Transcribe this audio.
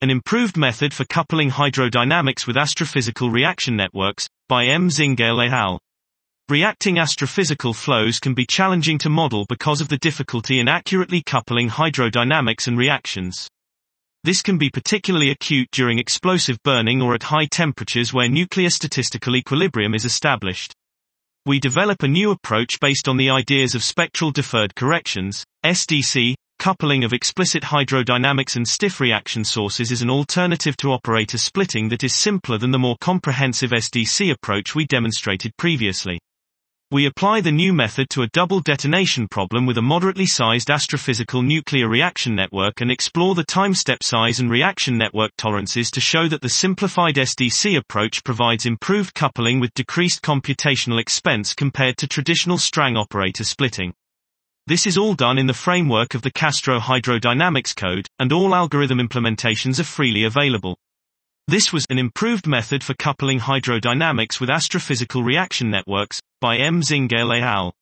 An improved method for coupling hydrodynamics with astrophysical reaction networks, by M. Zingale et al. Reacting astrophysical flows can be challenging to model because of the difficulty in accurately coupling hydrodynamics and reactions. This can be particularly acute during explosive burning or at high temperatures where nuclear statistical equilibrium is established. We develop a new approach based on the ideas of spectral deferred corrections, SDC. Coupling of explicit hydrodynamics and stiff reaction sources is an alternative to operator splitting that is simpler than the more comprehensive SDC approach we demonstrated previously. We apply the new method to a double detonation problem with a moderately sized astrophysical nuclear reaction network and explore the time step size and reaction network tolerances to show that the simplified SDC approach provides improved coupling with decreased computational expense compared to traditional Strang operator splitting. This is all done in the framework of the Castro Hydrodynamics Code, and all algorithm implementations are freely available. This was an improved method for coupling hydrodynamics with astrophysical reaction networks, by M. Zingale et al.